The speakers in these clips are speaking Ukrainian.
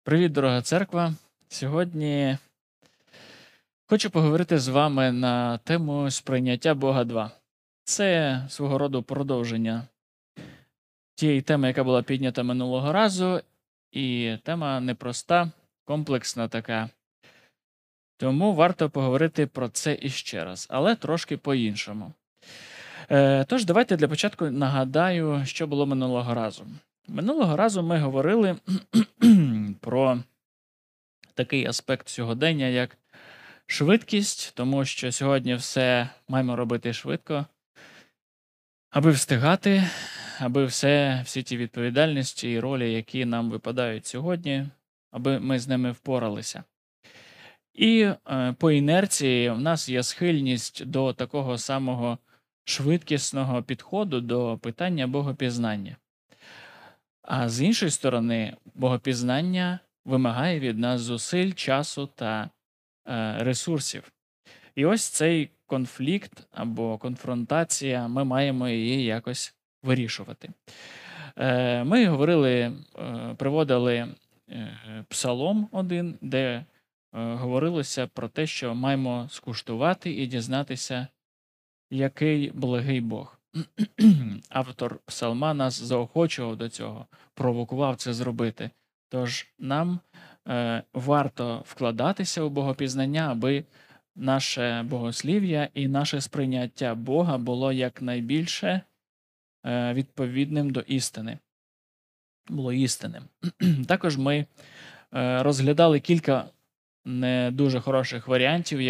Привіт, дорога церква! Сьогодні хочу поговорити з вами на тему сприйняття Бога 2. Це свого роду продовження тієї теми, яка була піднята минулого разу, і тема непроста, комплексна така. Тому варто поговорити про це іще раз, але трошки по-іншому. Тож, давайте для початку нагадаю, що було минулого разу. Минулого разу ми говорили про такий аспект сьогодення, як швидкість, тому що сьогодні все маємо робити швидко, аби встигати, аби всі ті відповідальності і ролі, які нам випадають сьогодні, аби ми з ними впоралися. І по інерції в нас є схильність до такого самого швидкісного підходу до питання богопізнання. А з іншої сторони, богопізнання вимагає від нас зусиль, часу та ресурсів. І ось цей конфлікт або конфронтація, ми маємо її якось вирішувати. Ми говорили, приводили Псалом 1, де говорилося про те, що маємо скуштувати і дізнатися, який благий Бог. Автор псалма нас заохочував до цього, провокував це зробити. Тож нам варто вкладатися у богопізнання, аби наше богослів'я і наше сприйняття Бога було якнайбільше відповідним до істини. Було істинним. Також ми розглядали кілька не дуже хороших варіантів,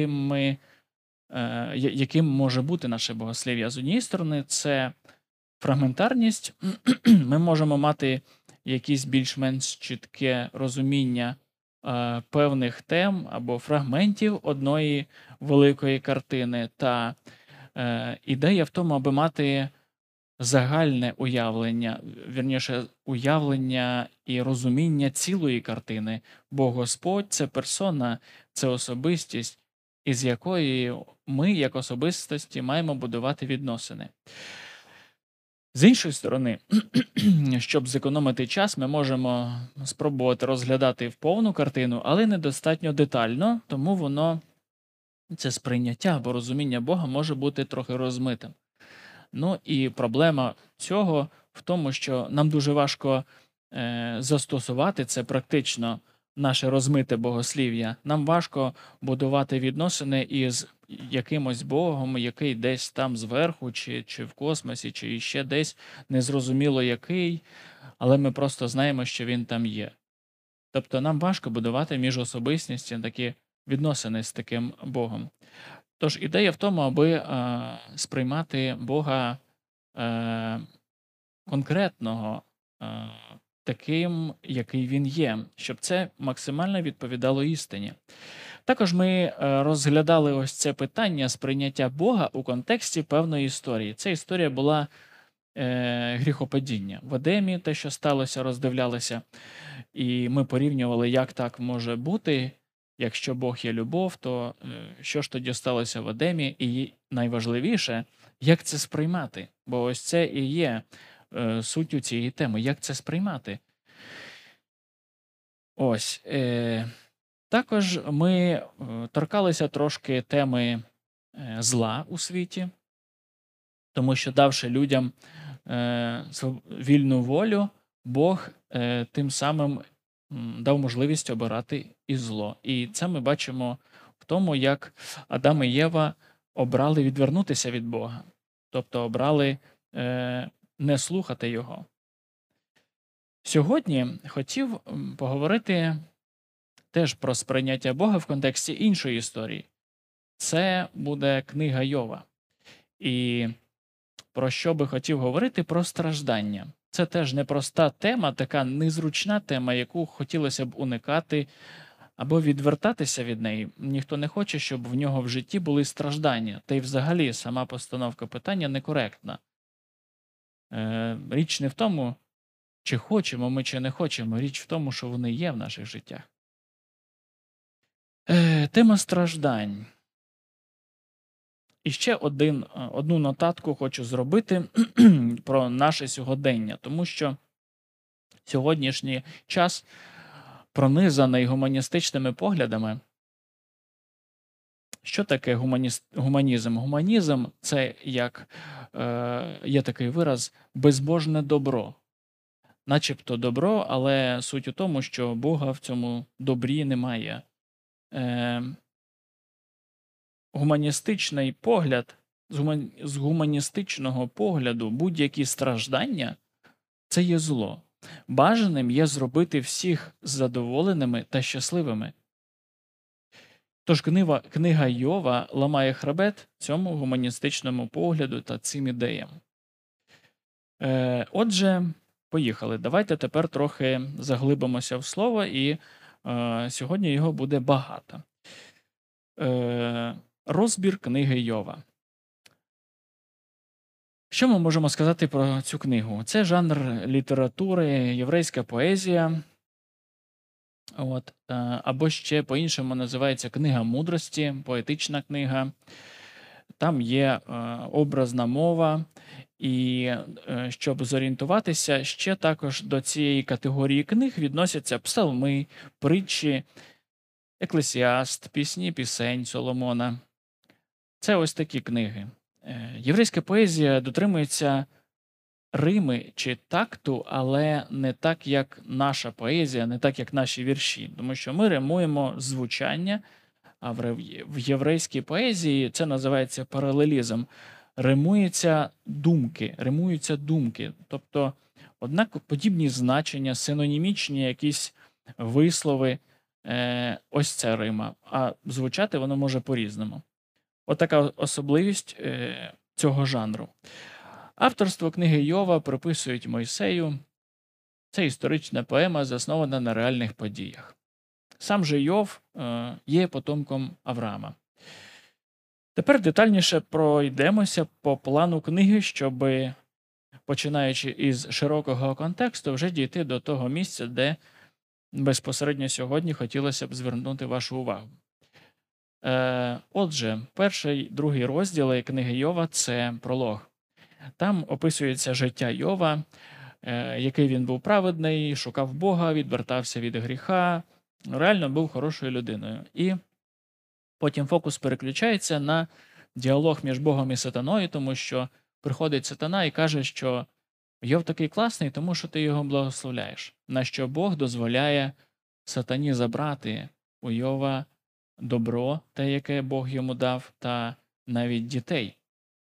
яким може бути наше богослів'я. З однієї сторони, це фрагментарність. Ми можемо мати якісь більш-менш чітке розуміння певних тем або фрагментів одної великої картини. Та ідея в тому, аби мати загальне уявлення, вірніше, уявлення і розуміння цілої картини, бо Господь – це персона, це особистість, із якої ми, як особистості, маємо будувати відносини. З іншої сторони, щоб зекономити час, ми можемо спробувати розглядати в повну картину, але недостатньо детально, тому це сприйняття або розуміння Бога може бути трохи розмитим. Ну і проблема цього в тому, що нам дуже важко застосувати це практично, наше розмите богослів'я. Нам важко будувати відносини із якимось Богом, який десь там зверху, чи в космосі, чи ще десь, незрозуміло який, але ми просто знаємо, що він там є. Тобто нам важко будувати міжособистісні такі відносини з таким Богом. Тож ідея в тому, аби сприймати Бога конкретного, таким, який він є, щоб це максимально відповідало істині. Також ми розглядали ось це питання сприйняття Бога у контексті певної історії. Ця історія була гріхопадіння в Едемі, те, що сталося, роздивлялися, і ми порівнювали, як так може бути. Якщо Бог є любов, то що ж тоді сталося в Едемі? І найважливіше, як це сприймати? Бо ось це і є суттю цієї теми. Як це сприймати? Ось. Також ми торкалися трошки теми зла у світі, тому що, давши людям вільну волю, Бог тим самим дав можливість обирати і зло. І це ми бачимо в тому, як Адам і Єва обрали відвернутися від Бога, тобто обрали не слухати Його. Сьогодні хотів поговорити теж про сприйняття Бога в контексті іншої історії. Це буде книга Йова. І про що би хотів говорити? Про страждання. Це теж непроста тема, така незручна тема, яку хотілося б уникати або відвертатися від неї. Ніхто не хоче, щоб в нього в житті були страждання. Та й взагалі сама постановка питання некоректна. Річ не в тому, чи хочемо ми, чи не хочемо. Річ в тому, що вони є в наших життях. Тема страждань. І ще одну нотатку хочу зробити про наше сьогодення, тому що сьогоднішній час пронизаний гуманістичними поглядами. Що таке гуманізм? Гуманізм – це, як є такий вираз, безбожне добро. Начебто добро, але суть у тому, що Бога в цьому добрі немає. Гуманістичний погляд, з гуманістичного погляду будь-які страждання – це є зло. Бажаним є зробити всіх задоволеними та щасливими. Тож книга Йова ламає хребет цьому гуманістичному погляду та цим ідеям. Отже, поїхали. Давайте тепер трохи заглибимося в слово, і сьогодні його буде багато. Розбір книги Йова. Що ми можемо сказати про цю книгу? Це жанр літератури, єврейська поезія, або ще по-іншому називається книга мудрості, поетична книга. Там є образна мова, і щоб зорієнтуватися, ще також до цієї категорії книг відносяться псалми, притчі, Еклесіаст, пісні пісень Соломона. Це ось такі книги. Єврейська поезія дотримується рими чи такту, але не так, як наша поезія, не так, як наші вірші. Тому що ми римуємо звучання, а в єврейській поезії це називається паралелізм. Римуються думки. Тобто, однак подібні значення, синонімічні якісь вислови, ось ця рима, а звучати воно може по-різному. Отака особливість цього жанру. Авторство книги Йова приписують Мойсею. Це історична поема, заснована на реальних подіях. Сам же Йов є потомком Авраама. Тепер детальніше пройдемося по плану книги, щоб, починаючи із широкого контексту, вже дійти до того місця, де безпосередньо сьогодні хотілося б звернути вашу увагу. Отже, перший, другий розділи книги Йова – це пролог. Там описується життя Йова, який він був праведний, шукав Бога, відвертався від гріха, реально був хорошою людиною. І потім фокус переключається на діалог між Богом і сатаною, тому що приходить сатана і каже, що Йов такий класний, тому що ти його благословляєш. На що Бог дозволяє сатані забрати у Йова добро, те, яке Бог йому дав, та навіть дітей.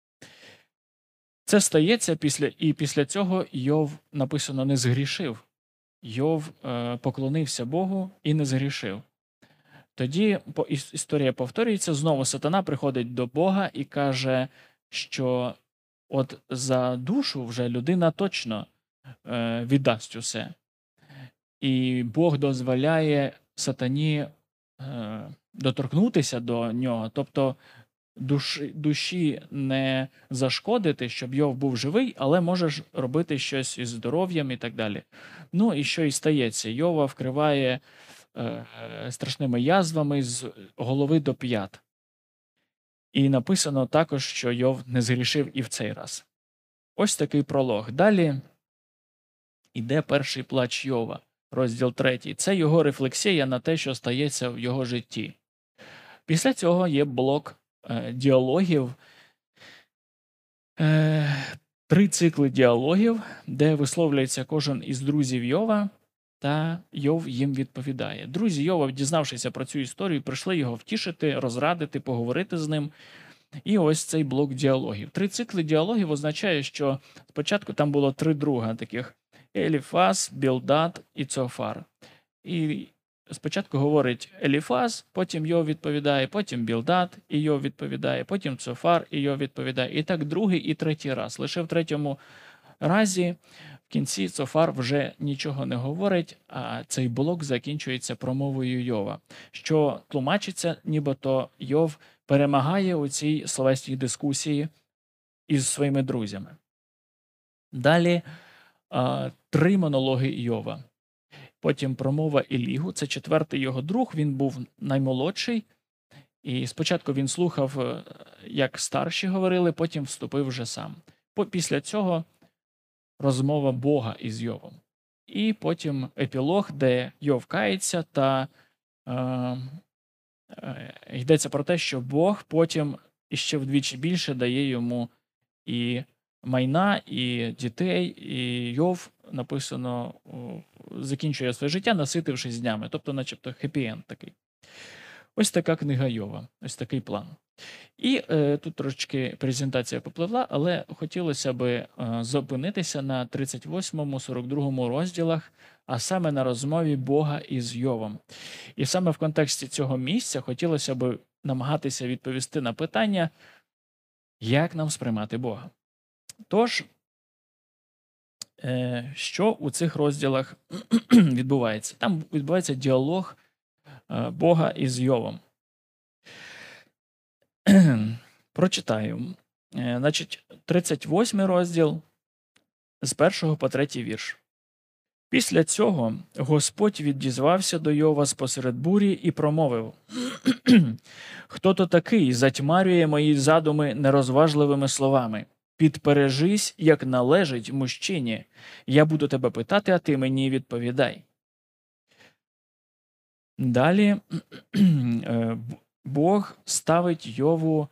Це стається після цього Йов, написано, не згрішив. Йов поклонився Богу і не згрішив. Тоді історія повторюється, знову сатана приходить до Бога і каже, що от за душу вже людина точно віддасть усе. І Бог дозволяє сатані доторкнутися до нього, тобто душі не зашкодити, щоб Йов був живий, але можеш робити щось із здоров'ям і так далі. Ну і що і стається? Йова вкриває страшними язвами з голови до п'ят. І написано також, що Йов не згрішив і в цей раз. Ось такий пролог. Далі йде перший плач Йова, розділ 3. Це його рефлексія на те, що стається в його житті. Після цього є блок діалогів, 3 цикли діалогів, де висловлюється кожен із друзів Йова, та Йов їм відповідає. Друзі Йова, дізнавшися про цю історію, прийшли його втішити, розрадити, поговорити з ним. І ось цей блок діалогів. 3 цикли діалогів означає, що спочатку там було 3 друга таких – Еліфаз, Білдад і Цофар. І спочатку говорить Еліфаз, потім Йов відповідає, потім Білдад, і Йов відповідає, потім Цофар, і Йов відповідає. І так другий і третій раз. Лише в третьому разі в кінці Цофар вже нічого не говорить, а цей блок закінчується промовою Йова, що тлумачиться, нібито Йов перемагає у цій словесній дискусії із своїми друзями. Далі 3 монологи Йова. Потім промова Елігу, це 4-й його друг, він був наймолодший. І спочатку він слухав, як старші говорили, потім вступив вже сам. Після цього розмова Бога із Йовом. і потім епілог, де Йов кається, та йдеться про те, що Бог потім іще вдвічі більше дає йому і майна, і дітей, і Йов, написано, закінчує своє життя, наситившись днями, тобто начебто хеппі-енд такий. Ось така книга Йова, ось такий план. І тут трошечки презентація попливла, але хотілося б зупинитися на 38-42 розділах, а саме на розмові Бога із Йовом. І саме в контексті цього місця хотілося б намагатися відповісти на питання, як нам сприймати Бога. Тож, що у цих розділах відбувається? Там відбувається діалог Бога із Йовом. Прочитаю. Значить, 38 розділ з 1 по 3 вірш. Після цього Господь відізвався до Йова спосеред бурі і промовив: «Хто то такий затьмарює мої задуми нерозважливими словами? Підпережись, як належить мужчині. Я буду тебе питати, а ти мені відповідай». Далі Бог ставить Йову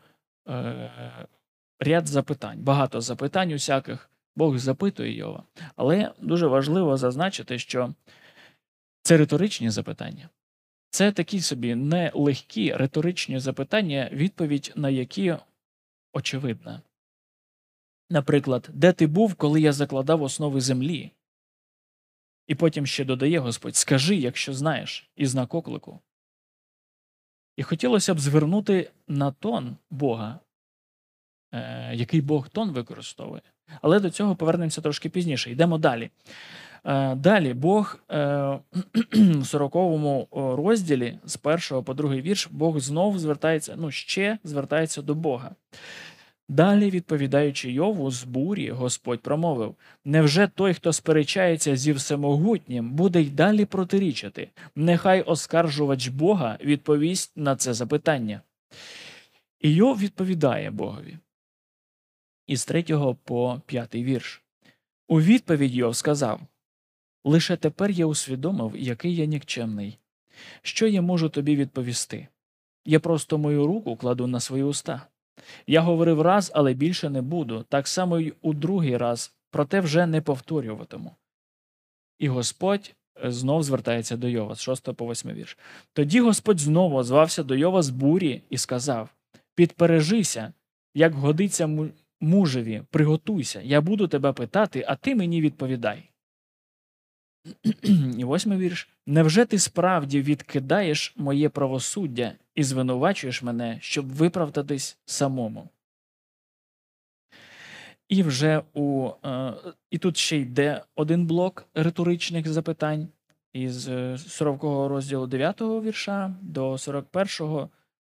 ряд запитань, багато запитань усяких. Бог запитує Йова. Але дуже важливо зазначити, що це риторичні запитання. Це такі собі нелегкі риторичні запитання, відповідь на які очевидна. Наприклад, «Де ти був, коли я закладав основи землі?» І потім ще додає Господь: «Скажи, якщо знаєш», і знак оклику. І хотілося б звернути на тон Бога, який Бог тон використовує. Але до цього повернемося трошки пізніше. Йдемо далі. Далі Бог в 40-му розділі з 1 по 2 вірш Бог знов звертається, ще звертається до Бога. Далі, відповідаючи Йову з бурі, Господь промовив: «Невже той, хто сперечається зі всемогутнім, буде й далі протирічити? Нехай оскаржувач Бога відповість на це запитання». І Йов відповідає Богові. Із 3 по 5 вірш. У відповідь Йов сказав: «Лише тепер я усвідомив, який я нікчемний. Що я можу тобі відповісти? Я просто мою руку кладу на свої уста. Я говорив раз, але більше не буду, так само й у другий раз, проте вже не повторюватиму». І Господь знов звертається до Йова, з 6 по 8 вірш. Тоді Господь знову озвався до Йова з бурі і сказав: «Підпережися, як годиться мужеві, приготуйся, я буду тебе питати, а ти мені відповідай». І 8 вірш. «Невже ти справді відкидаєш моє правосуддя і звинувачуєш мене, щоб виправдатись самому?» І вже і тут ще йде один блок риторичних запитань із 40-го розділу 9-го вірша до 41-го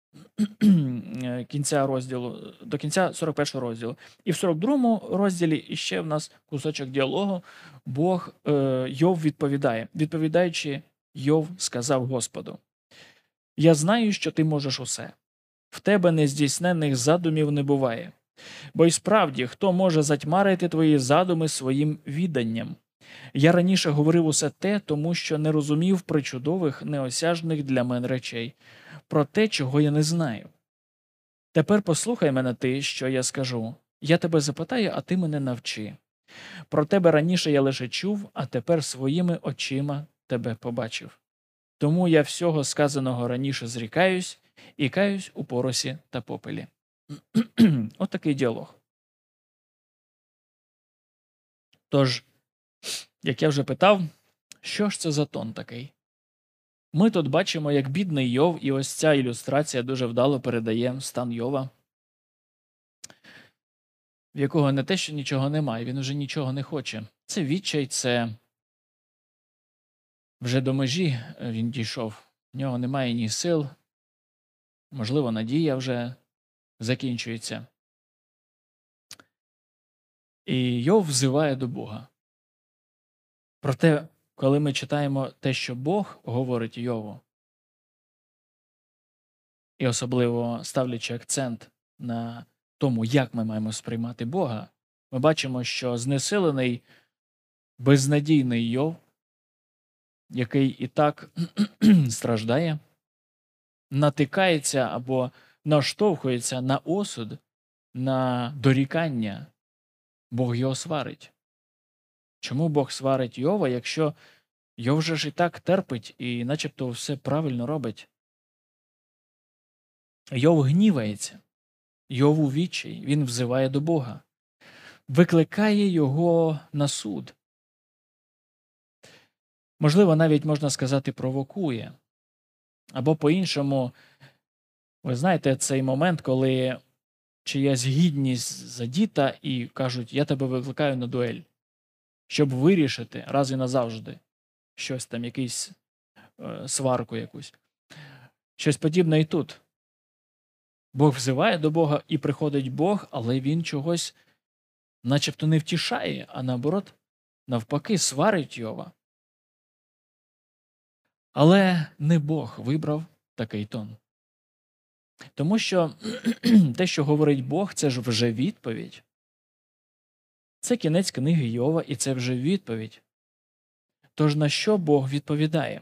кінця розділу, до кінця 41-го розділу. І в 42-му розділі іще в нас кусочок діалогу. Бог Йов відповідає. Відповідаючи, Йов сказав Господу: «Я знаю, що ти можеш усе. В тебе нездійсненних задумів не буває. Бо й справді, хто може затьмарити твої задуми своїм відданням? Я раніше говорив усе те, тому що не розумів причудових, неосяжних для мене речей, про те, чого я не знаю. Тепер послухай мене ти, що я скажу. Я тебе запитаю, а ти мене навчи. Про тебе раніше я лише чув, а тепер своїми очима тебе побачив. Тому я всього сказаного раніше зрікаюсь і каюсь у поросі та попелі». От такий діалог. Тож, як я вже питав, що ж це за тон такий? Ми тут бачимо, як бідний Йов, і ось ця ілюстрація дуже вдало передає стан Йова, в якого не те, що нічого немає, він вже нічого не хоче. Це відчай, це вже до межі він дійшов. В нього немає ні сил, можливо, надія вже закінчується. І Йов взиває до Бога. Проте, коли ми читаємо те, що Бог говорить Йову, і особливо ставлячи акцент на тому, як ми маємо сприймати Бога, ми бачимо, що знесилений, безнадійний Йов який і так страждає, натикається або наштовхується на осуд, на дорікання, Бог його сварить. Чому Бог сварить Йова, якщо Йов же ж і так терпить і начебто все правильно робить? Йов гнівається, Йов у відчаї, він взиває до Бога, викликає його на суд. Можливо, навіть можна сказати, провокує. Або по-іншому, ви знаєте, цей момент, коли чиясь гідність задіта і кажуть, я тебе викликаю на дуель, щоб вирішити раз і назавжди щось там, якусь сварку якусь. Щось подібне і тут. Бог взиває до Бога і приходить Бог, але він чогось начебто не втішає, а наоборот, навпаки, сварить Йова. Але не Бог вибрав такий тон. Тому що те, що говорить Бог, це ж вже відповідь. Це кінець книги Йова, і це вже відповідь. Тож на що Бог відповідає?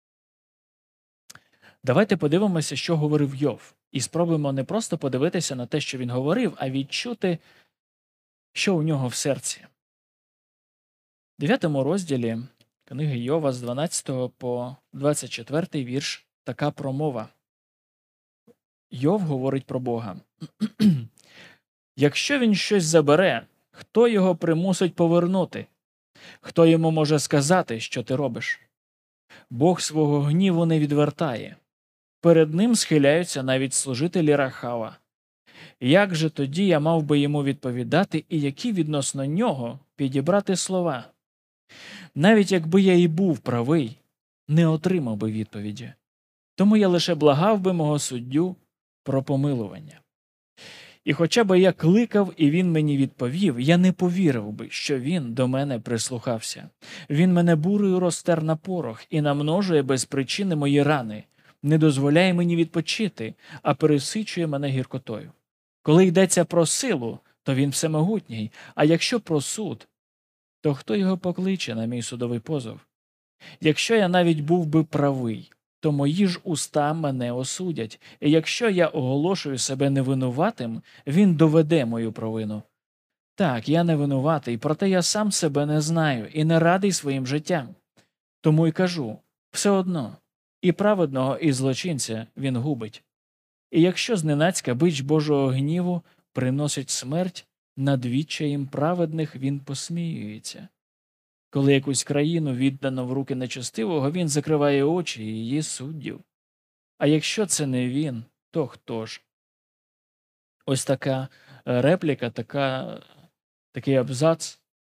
Давайте подивимося, що говорив Йов. І спробуємо не просто подивитися на те, що він говорив, а відчути, що у нього в серці. В 9 розділі книги Йова з 12 по 24 вірш така промова. Йов говорить про Бога. «Якщо він щось забере, хто його примусить повернути? Хто йому може сказати, що ти робиш? Бог свого гніву не відвертає. Перед ним схиляються навіть служителі Рахава. Як же тоді я мав би йому відповідати і які відносно нього підібрати слова? Навіть якби я і був правий, не отримав би відповіді. Тому я лише благав би мого суддю про помилування. І хоча би я кликав, і він мені відповів, я не повірив би, що він до мене прислухався. Він мене бурею розтер на порох і намножує без причини мої рани, не дозволяє мені відпочити, а пересичує мене гіркотою. Коли йдеться про силу, то він всемогутній, а якщо про суд, то хто його покличе на мій судовий позов? Якщо я навіть був би правий, то мої ж уста мене осудять, і якщо я оголошую себе невинуватим, він доведе мою провину. Так, я не винуватий, проте я сам себе не знаю і не радий своїм життям. Тому й кажу, все одно, і праведного, і злочинця він губить. І якщо зненацька бич Божого гніву приносить смерть, над відчаєм праведних він посміюється. Коли якусь країну віддано в руки нечестивого, він закриває очі її суддів. А якщо це не він, то хто ж? Ось така репліка, такий абзац.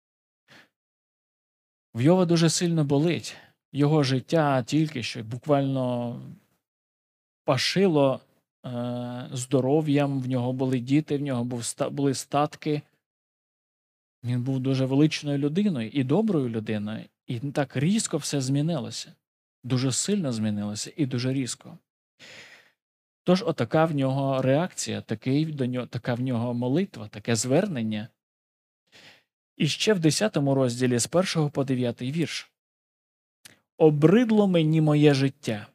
В Йова дуже сильно болить. Його життя тільки що буквально пашило здоров'ям, в нього були діти, в нього були статки. Він був дуже величною людиною і доброю людиною, і так різко все змінилося. Дуже сильно змінилося і дуже різко. Тож отака в нього реакція, така в нього молитва, таке звернення. І ще в 10 розділі з 1 по 9 вірш. «Обридло мені моє життя.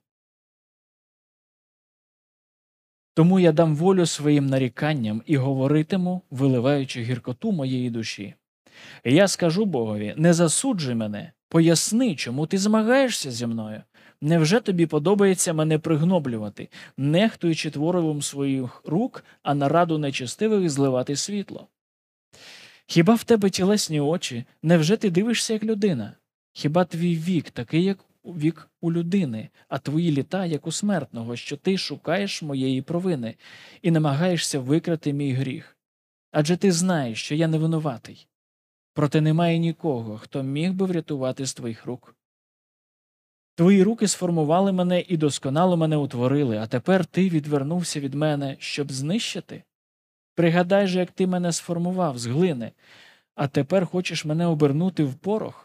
Тому я дам волю своїм наріканням і говоритиму, виливаючи гіркоту моєї душі. Я скажу Богові, не засуджуй мене, поясни, чому ти змагаєшся зі мною. Невже тобі подобається мене пригноблювати, нехтуючи творивом своїх рук, а на раду нечестивих зливати світло? Хіба в тебе тілесні очі, невже ти дивишся як людина? Хіба твій вік такий, як вік у людини, а твої літа, як у смертного, що ти шукаєш моєї провини і намагаєшся викрити мій гріх? Адже ти знаєш, що я не винуватий. Проте немає нікого, хто міг би врятувати з твоїх рук. Твої руки сформували мене і досконало мене утворили, а тепер ти відвернувся від мене, щоб знищити? Пригадай же, як ти мене сформував з глини, а тепер хочеш мене обернути в порох?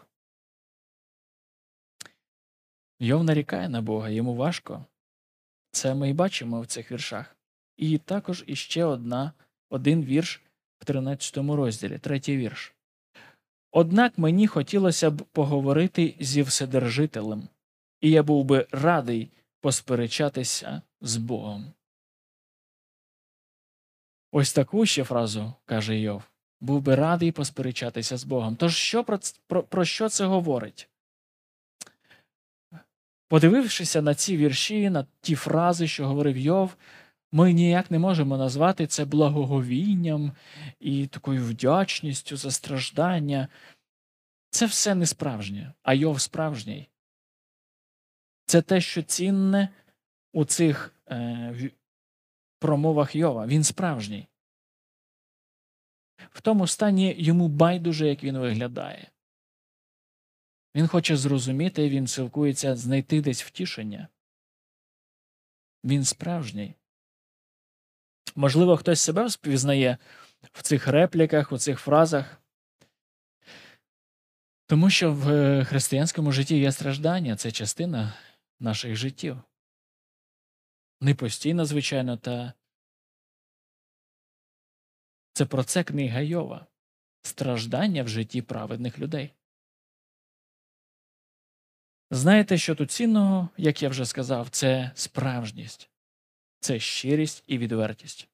Йов нарікає на Бога, йому важко. Це ми і бачимо в цих віршах. І також іще один вірш в 13 розділі, 3 вірш. «Однак мені хотілося б поговорити зі Вседержителем, і я був би радий посперечатися з Богом. Ось таку ще фразу каже Йов. Був би радий посперечатися з Богом. Тож що про що це говорить? Подивившися на ці вірші, на ті фрази, що говорив Йов, ми ніяк не можемо назвати це благоговінням і такою вдячністю за страждання. Це все не справжнє, а Йов справжній. Це те, що цінне у цих промовах Йова. Він справжній. В тому стані йому байдуже, як він виглядає. Він хоче зрозуміти, він силкується знайти десь втішення. Він справжній. Можливо, хтось себе впізнає в цих репліках, у цих фразах. Тому що в християнському житті є страждання, це частина наших життів. Не постійно, звичайно, та це про це книга Йова. Страждання в житті праведних людей. Знаєте, що тут цінного, як я вже сказав, це справжність, це щирість і відвертість.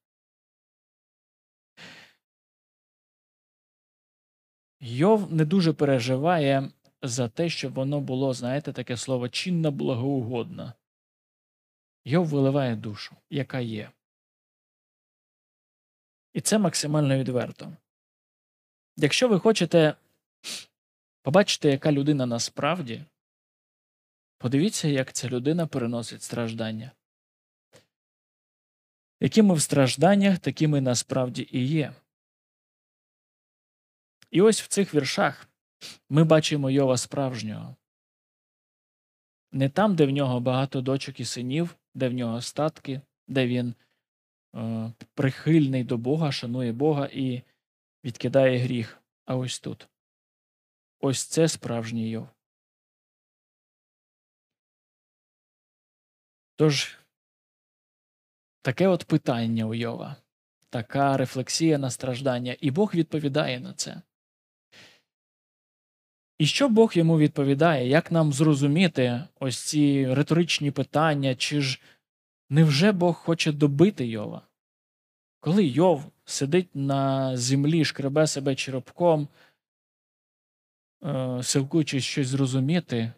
Йов не дуже переживає за те, щоб воно було, знаєте, таке слово чинно благоугодно. Йов виливає душу, яка є. І це максимально відверто. Якщо ви хочете побачити, яка людина насправді, подивіться, як ця людина переносить страждання. Якими в стражданнях, такими насправді і є. І ось в цих віршах ми бачимо Йова справжнього. Не там, де в нього багато дочок і синів, де в нього статки, де він прихильний до Бога, шанує Бога і відкидає гріх. А ось тут. Ось це справжній Йов. Тож, таке от питання у Йова, така рефлексія на страждання, і Бог відповідає на це. І що Бог йому відповідає? Як нам зрозуміти ось ці риторичні питання, чи ж невже Бог хоче добити Йова? Коли Йов сидить на землі, шкребе себе черепком, силкуючись щось зрозуміти,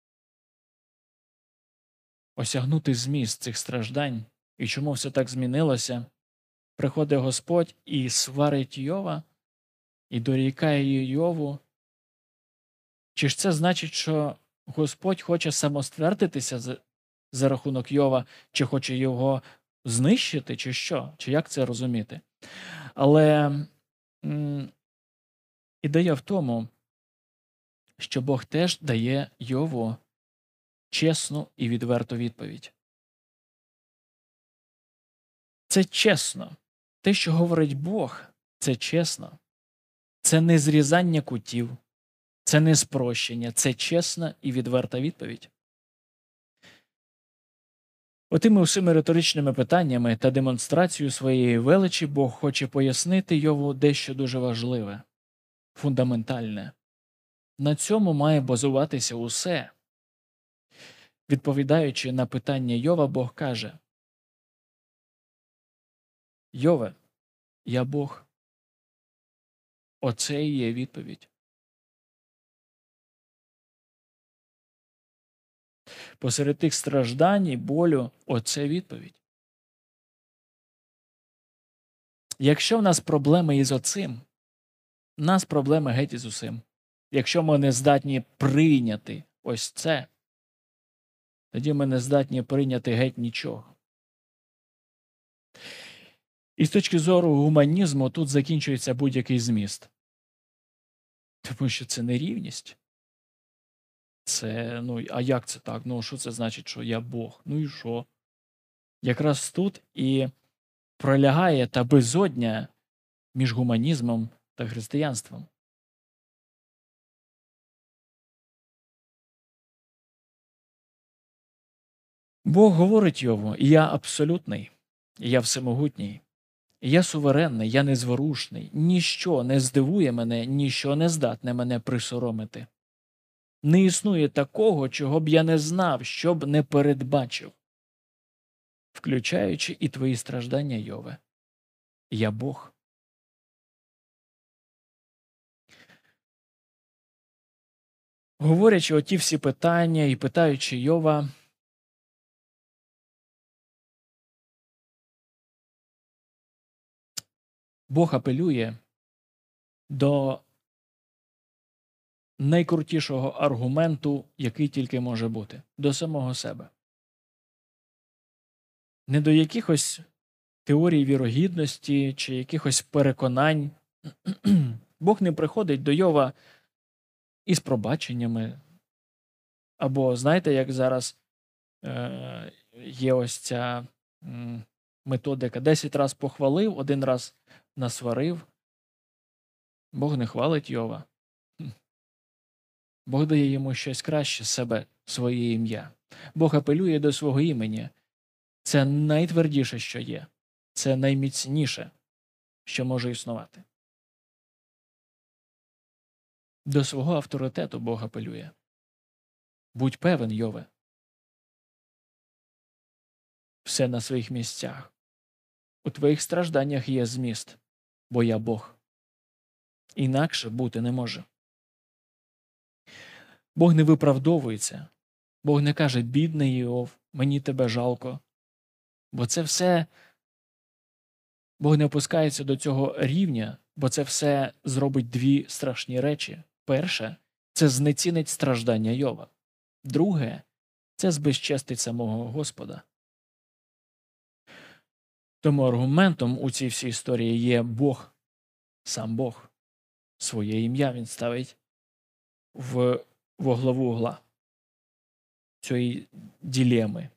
осягнути зміст цих страждань, і чому все так змінилося, приходить Господь і сварить Йова, і дорікає Йову. Чи ж це значить, що Господь хоче самоствердитися за рахунок Йова, чи хоче його знищити, чи що? Чи як це розуміти? Але ідея в тому, що Бог теж дає Йову чесну і відверту відповідь. Це чесно. Те, що говорить Бог, це чесно. Це не зрізання кутів, це не спрощення, це чесна і відверта відповідь. Отими всіми риторичними питаннями та демонстрацією своєї величі Бог хоче пояснити Йову дещо дуже важливе, фундаментальне. На цьому має базуватися усе. Відповідаючи на питання Йова, Бог каже: Йове, я Бог. Оце і є відповідь. Посеред тих страждань і болю – оце відповідь. Якщо в нас проблеми із оцим, в нас проблеми геть із усім. Якщо ми не здатні прийняти ось це, тоді ми не здатні прийняти геть нічого. І з точки зору гуманізму тут закінчується будь-який зміст. Тому що це не рівність. Це, а як це так? Що це значить, що я Бог? І що? Якраз тут і пролягає та безодня між гуманізмом та християнством. Бог говорить Йову: я абсолютний, я всемогутній, я суверенний, я незворушний, ніщо не здивує мене, ніщо не здатне мене присоромити. Не існує такого, чого б я не знав, що б не передбачив, включаючи і твої страждання, Йове. Я Бог. Говорячи оті всі питання і питаючи Йова, Бог апелює до найкрутішого аргументу, який тільки може бути, до самого себе. Не до якихось теорій вірогідності чи якихось переконань. Бог не приходить до Йова із пробаченнями. Або, знаєте, як зараз є ось ця методика. 10 раз похвалив, 1 раз насварив. Бог не хвалить Йова. Бог дає йому щось краще себе, своє ім'я. Бог апелює до свого імені. Це найтвердіше, що є. Це найміцніше, що може існувати. До свого авторитету Бог апелює. Будь певен, Йове. Все на своїх місцях. У твоїх стражданнях є зміст, бо я Бог. Інакше бути не може. Бог не виправдовується. Бог не каже, бідний Йов, мені тебе жалко. Бо це все, Бог не опускається до цього рівня, бо це все зробить 2 страшні речі. Перше – це знецінить страждання Йова. Друге – це збезчестить самого Господа. Тому аргументом у цій всій історії є Бог, сам Бог. Своє ім'я він ставить во главу угла цієї дилеми.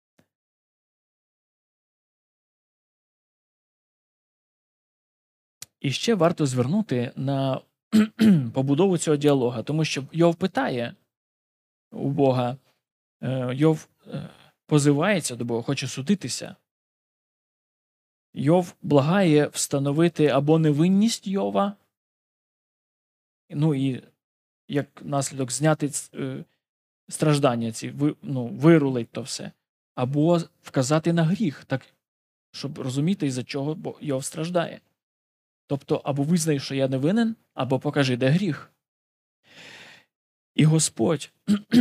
І ще варто звернути на побудову цього діалога, тому що Йов питає у Бога, Йов позивається до Бога, хоче судитися. Йов благає встановити або невинність Йова, ну і як наслідок зняти страждання ці, вирулить то все, або вказати на гріх, так, щоб розуміти, із-за чого Йов страждає. Тобто, або визнай, що я не винен, або покажи, де гріх. І Господь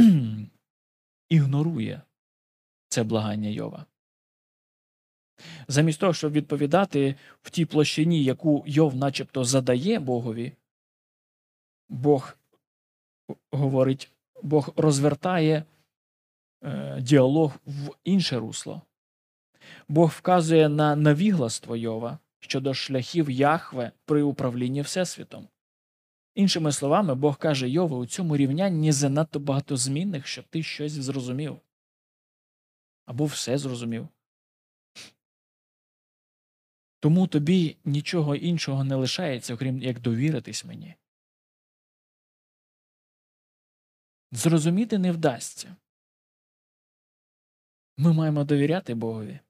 ігнорує це благання Йова. Замість того, щоб відповідати в тій площині, яку Йов начебто задає Богові, Бог говорить, Бог розвертає діалог в інше русло. Бог вказує на невігластво Йова щодо шляхів Яхве при управлінні Всесвітом. Іншими словами, Бог каже Йову, у цьому рівнянні занадто багато змінних, щоб ти щось зрозумів. Або все зрозумів. Тому тобі нічого іншого не лишається, окрім як довіритись мені. Зрозуміти не вдасться. Ми маємо довіряти Богові.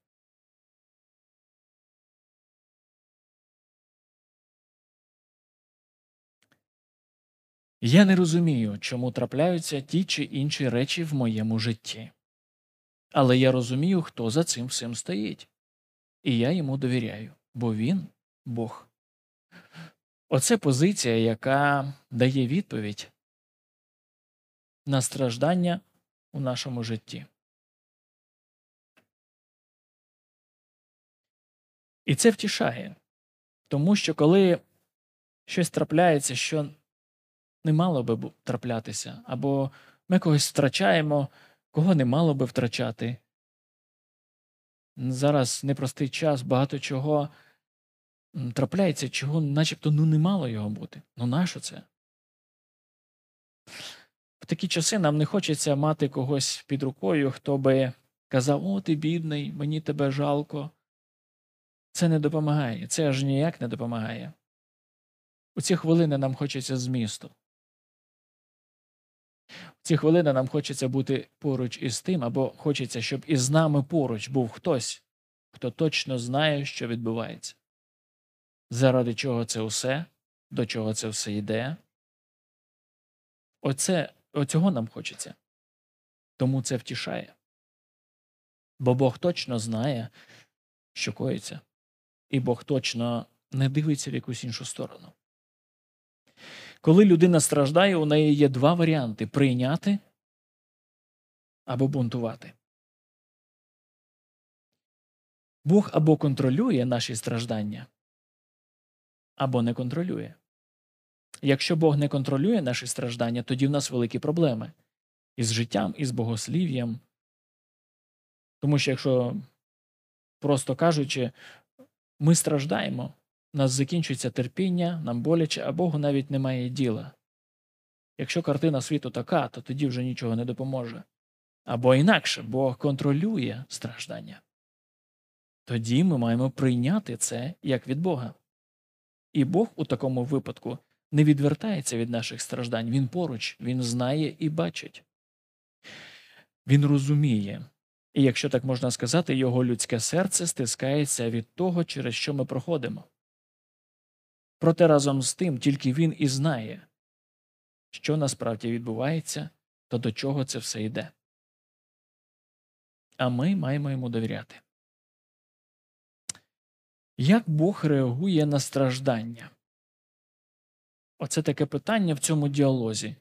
Я не розумію, чому трапляються ті чи інші речі в моєму житті. Але я розумію, хто за цим всім стоїть. І я йому довіряю, бо він – Бог. Оце позиція, яка дає відповідь на страждання у нашому житті. І це втішає, тому що коли щось трапляється, що не мало би траплятися, або ми когось втрачаємо, кого не мало би втрачати. Зараз непростий час, багато чого трапляється, чого начебто не мало його бути. Нащо це? В такі часи нам не хочеться мати когось під рукою, хто би казав, о, ти бідний, мені тебе жалко. Це не допомагає, це аж ніяк не допомагає. У ці хвилини нам хочеться змісту. В ці хвилини нам хочеться бути поруч із тим, або хочеться, щоб із нами поруч був хтось, хто точно знає, що відбувається. Заради чого це все, до чого це все йде. Оце Оцього нам хочеться. Тому це втішає. Бо Бог точно знає, що коїться. І Бог точно не дивиться в якусь іншу сторону. Коли людина страждає, у неї є два варіанти – прийняти або бунтувати. Бог або контролює наші страждання, або не контролює. Якщо Бог не контролює наші страждання, тоді в нас великі проблеми із життям, із богослів'ям. Тому що якщо, просто кажучи, ми страждаємо, у нас закінчується терпіння, нам боляче, а Богу навіть немає діла. Якщо картина світу така, то тоді вже нічого не допоможе. Або інакше, Бог контролює страждання. Тоді ми маємо прийняти це як від Бога. І Бог у такому випадку не відвертається від наших страждань. Він поруч, Він знає і бачить. Він розуміє. І якщо так можна сказати, його людське серце стискається від того, через що ми проходимо. Проте разом з тим тільки він і знає, що насправді відбувається, та до чого це все йде. А ми маємо йому довіряти. Як Бог реагує на страждання? Оце таке питання в цьому діалозі.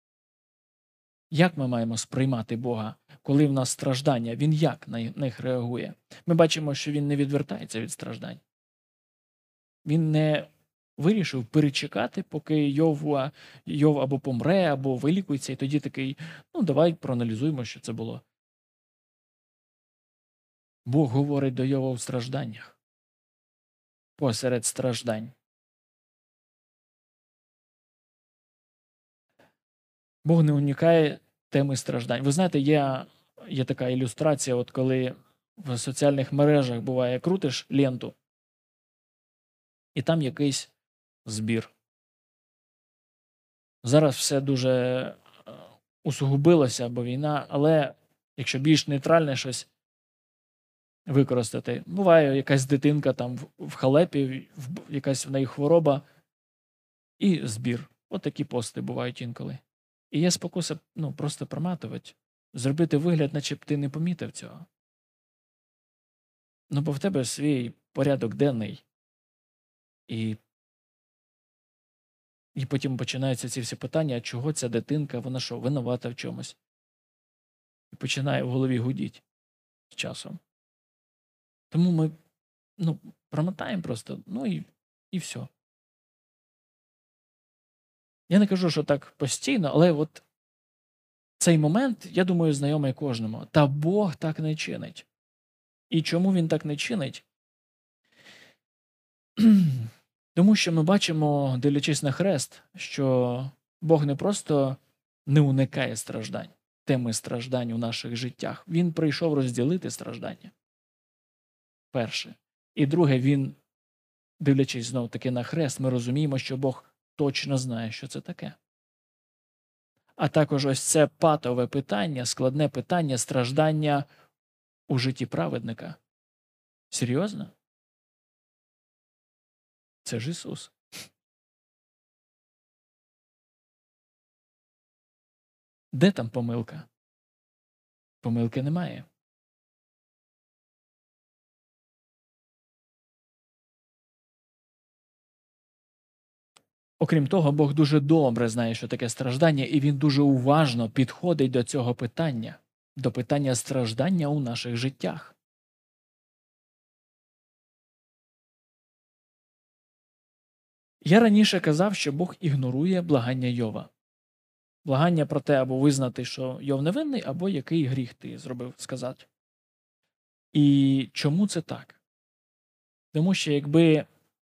Як ми маємо сприймати Бога, коли в нас страждання? Він як на них реагує? Ми бачимо, що він не відвертається від страждань. Він не вирішив перечекати, поки Йов або помре, або вилікується, і тоді такий, давай проаналізуємо, що це було. Бог говорить до Йова в стражданнях. Посеред страждань. Бог не уникає теми страждань. Ви знаєте, є така ілюстрація, от коли в соціальних мережах буває, крутиш ленту, і там якийсь збір. Зараз все дуже усугубилося, бо війна, але якщо більш нейтральне щось використати, буває якась дитинка там в халепі, якась в неї хвороба, і збір. От такі пости бувають інколи. І є спокуса просто проматувати, зробити вигляд, наче б ти не помітив цього. Бо в тебе свій порядок денний. І потім починаються ці всі питання, а чого ця дитинка, вона що, винувата в чомусь? І починає в голові гудіть з часом. Тому ми промотаємо просто, і все. Я не кажу, що так постійно, але от цей момент, я думаю, знайомий кожному. Та Бог так не чинить. І чому він так не чинить? Тому що ми бачимо, дивлячись на хрест, що Бог не просто не уникає страждань, теми страждань у наших життях. Він прийшов розділити страждання. Перше. І друге, він, дивлячись знов-таки на хрест, ми розуміємо, що Бог точно знає, що це таке. А також ось це патове питання, складне питання страждання у житті праведника. Серйозно? Це ж Ісус. Де там помилка? Помилки немає. Окрім того, Бог дуже добре знає, що таке страждання, і Він дуже уважно підходить до цього питання, до питання страждання у наших життях. Я раніше казав, що Бог ігнорує благання Йова. Благання про те, або визнати, що Йов невинний, або який гріх ти зробив сказати. І чому це так? Тому що якби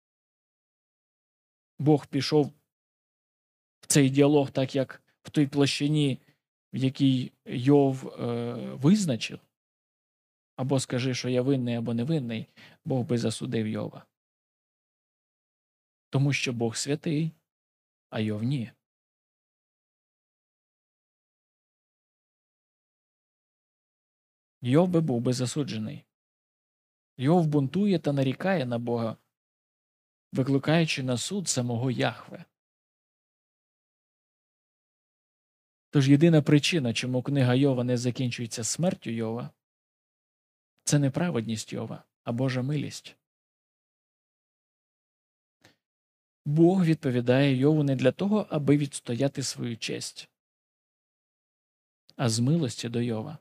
Бог пішов в цей діалог так, як в той площині, в якій Йов визначив, або скажи, що я винний, або невинний, Бог би засудив Йова. Тому що Бог святий, а Йов ні. Йов би був би засуджений. Йов бунтує та нарікає на Бога, викликаючи на суд самого Яхве. Тож єдина причина, чому книга Йова не закінчується смертю Йова, це неправедність Йова, а Божа милість. Бог відповідає Йову не для того, аби відстояти свою честь, а з милості до Йова.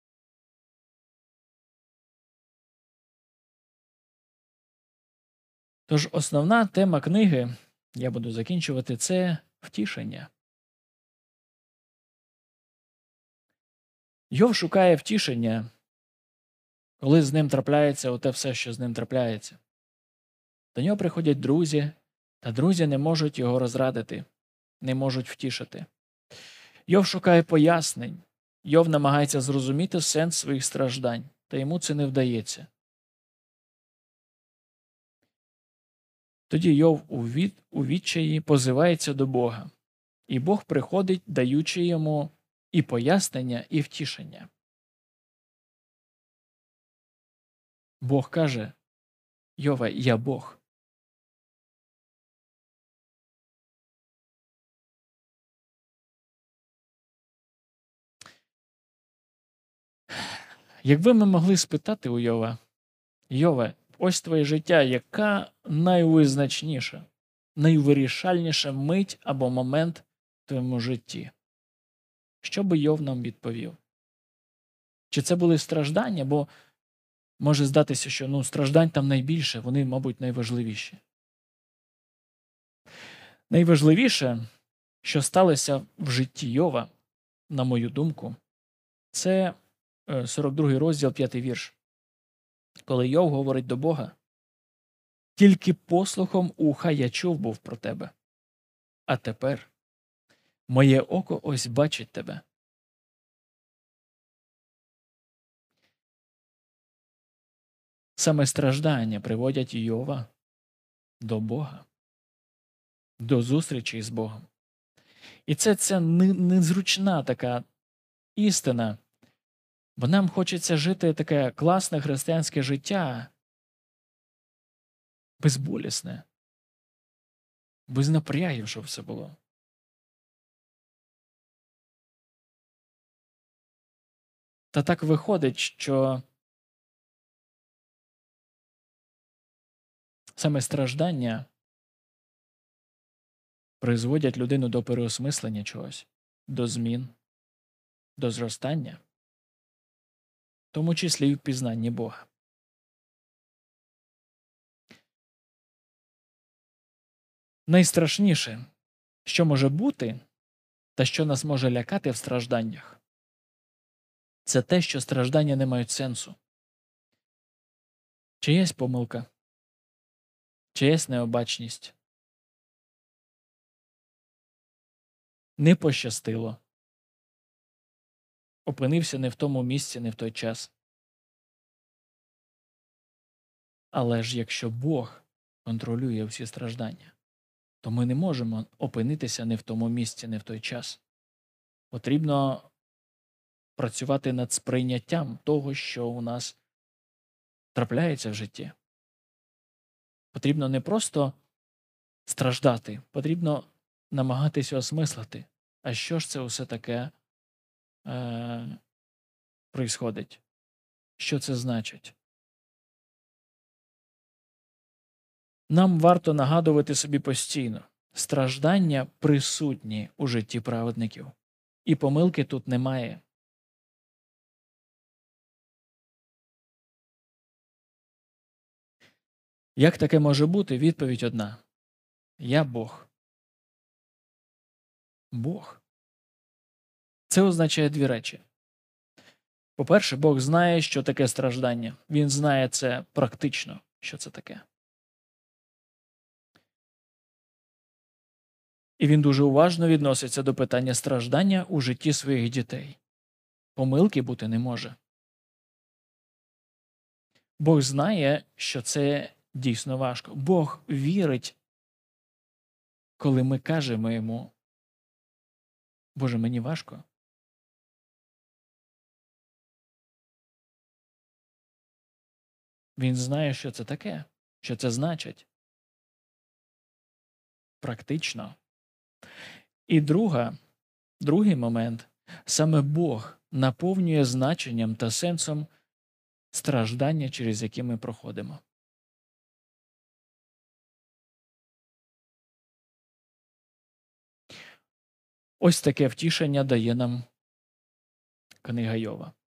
Тож основна тема книги, я буду закінчувати, це втішення. Йов шукає втішення, коли з ним трапляється оте все, що з ним трапляється. До нього приходять друзі, та друзі не можуть його розрадити, не можуть втішити. Йов шукає пояснень, Йов намагається зрозуміти сенс своїх страждань, та йому це не вдається. Тоді Йов у відчаї позивається до Бога, і Бог приходить, даючи йому і пояснення, і втішення. Бог каже: Йове, я Бог. Якби ми могли спитати у Йова: Йове, ось твоє життя, яка найвизначніша, найвирішальніша мить або момент в твоєму житті? Що би Йов нам відповів? Чи це були страждання? Бо може здатися, що страждань там найбільше, вони, мабуть, найважливіші. Найважливіше, що сталося в житті Йова, на мою думку, це 42 розділ, 5 вірш. Коли Йов говорить до Бога: «Тільки послухом уха я чув був про тебе, а тепер моє око ось бачить тебе». Саме страждання приводять Йова до Бога, до зустрічі з Богом. І це ця незручна така істина, бо нам хочеться жити таке класне християнське життя, безболісне, без напрягів, щоб все було. Та так виходить, що саме страждання призводять людину до переосмислення чогось, до змін, до зростання, в тому числі і в пізнанні Бога. Найстрашніше, що може бути та що нас може лякати в стражданнях, це те, що страждання не мають сенсу. Чиясь помилка, чиясь необачність. Не пощастило. Опинився не в тому місці, не в той час. Але ж якщо Бог контролює всі страждання, то ми не можемо опинитися не в тому місці, не в той час. Потрібно працювати над сприйняттям того, що у нас трапляється в житті. Потрібно не просто страждати, потрібно намагатися осмислити, а що ж це усе таке происходить, що це значить. Нам варто нагадувати собі постійно: страждання присутні у житті праведників, і помилки тут немає. Як таке може бути? Відповідь одна: я Бог. Бог. Це означає дві речі. По-перше, Бог знає, що таке страждання. Він знає це практично, що це таке. І він дуже уважно відноситься до питання страждання у житті своїх дітей. Помилки бути не може. Бог знає, що це дійсно важко. Бог вірить, коли ми кажемо йому: Боже, мені важко. Він знає, що це таке, що це значить. Практично. І друга Другий момент – саме Бог наповнює значенням та сенсом страждання, через які ми проходимо. Ось таке втішення дає нам книга Йова.